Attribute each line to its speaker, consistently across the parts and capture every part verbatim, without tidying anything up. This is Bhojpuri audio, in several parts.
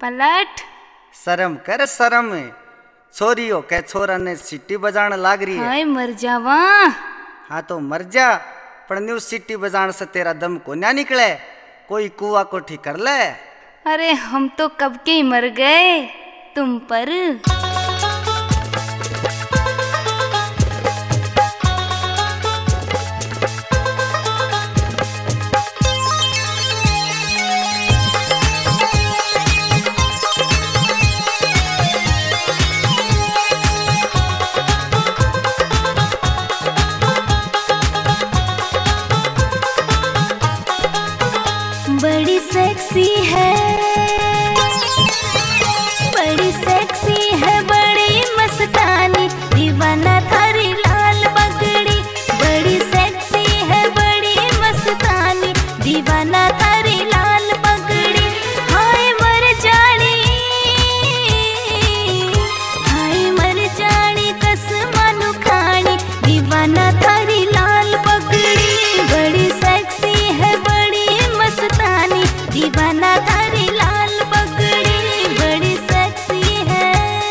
Speaker 1: पलट।
Speaker 2: शर्म कर शर्म, छोरियो के छोरा ने सीटी बजान लाग रही है।
Speaker 1: हाय मर जावा।
Speaker 2: हाँ तो मर जा, पर न्यू सीटी बजान से तेरा दम को ना निकले, कोई कुआ को ठीक कर ले।
Speaker 1: अरे हम तो कब के ही मर गए तुम पर। बड़ी सेक्सी है, बड़ी सेक्सी है, बड़ी मस्तानी, दीवाना थारी लाल पगड़ी। बड़ी सेक्सी है, बड़ी मस्तानी, दीवाना थारी लाल पगड़ी। हाय मर जानी, हाय मर जानी, कसमानु खानी, दीवाना थारी लाल पगड़ी। बड़ी सेक्सी है, बड़ी मस्तानी, दीवाना थारी लाल पगड़ी। बड़ी सेक्सी है।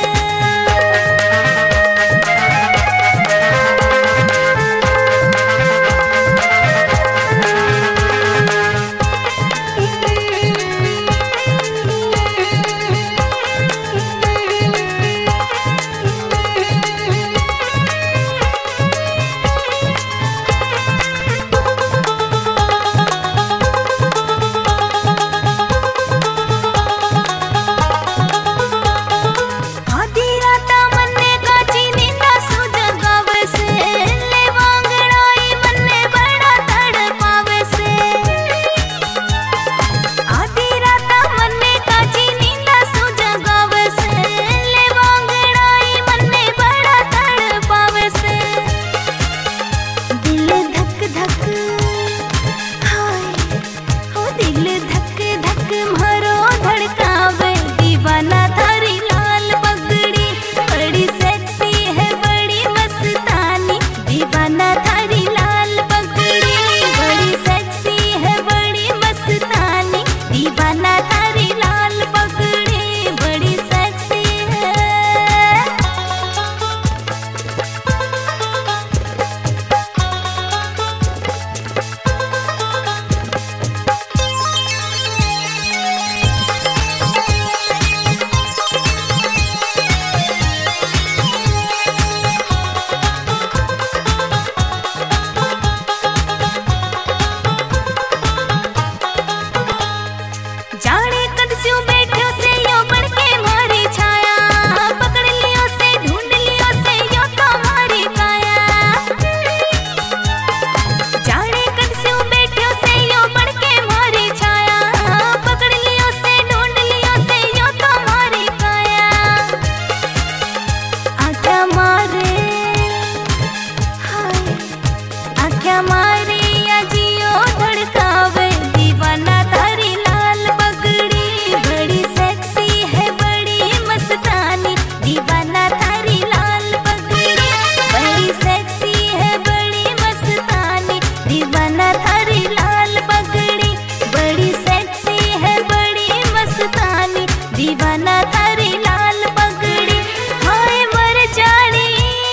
Speaker 1: दीवाना थारी लाल पगड़ी। हाय मर जानी,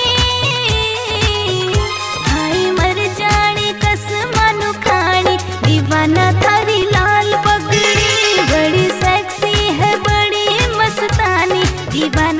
Speaker 1: हाय मर जानी, कसमानु खानी, दीवाना थारी लाल पगड़ी। बड़ी सेक्सी है, बड़ी मस्तानी, दीवाना